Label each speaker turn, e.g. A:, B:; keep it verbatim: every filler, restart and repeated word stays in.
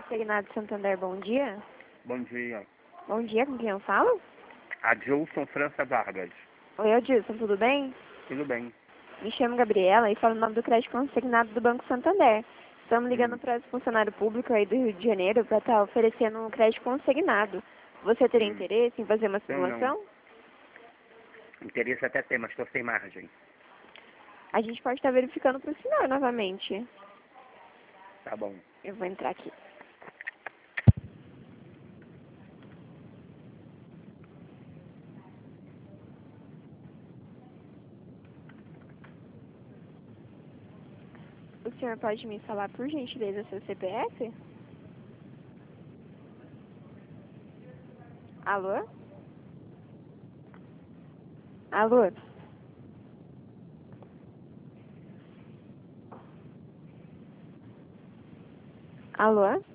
A: Consignado Santander, bom dia.
B: Bom dia.
A: Bom dia, com quem eu falo?
B: Adilson França Vargas.
A: Oi, Adilson, tudo bem?
B: Tudo bem.
A: Me chamo Gabriela e falo no nome do crédito consignado do Banco Santander. Estamos ligando
B: Hum.
A: para o funcionário público aí do Rio de Janeiro para estar oferecendo um crédito consignado. Você teria
B: Hum.
A: interesse em fazer uma
B: Não, não.
A: simulação?
B: Interesse até ter, mas estou sem margem.
A: A gente pode estar verificando para o senhor novamente.
B: Tá bom.
A: Eu vou entrar aqui. O senhor pode me falar, por gentileza, seu C P F? Alô? Alô? Alô?